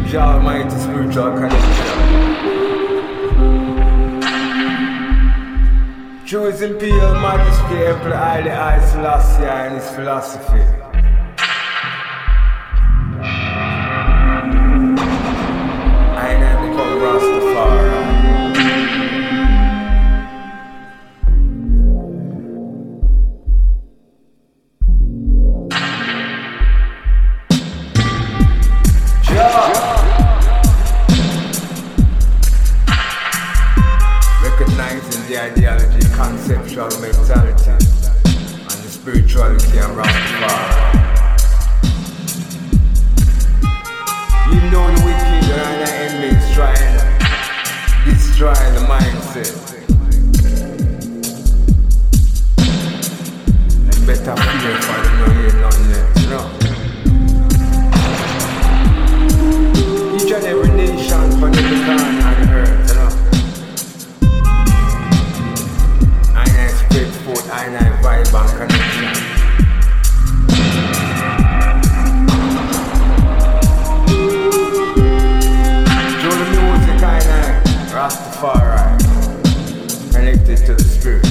Jah Almighty spiritual connection. Through his imperial majesty, Emperor Haile Selassie and his philosophy. I become Rastafari. Recognizing the ideology, conceptual mentality, and the spirituality of Rastafari. You know the wicked and the enemies trying to destroy the mindset. And better fear for them not hear nothing yet, you know. Each and every nation from every corner of the earth, you know. I vibe and connection. Through the music, Rastafari, connected to the spirit.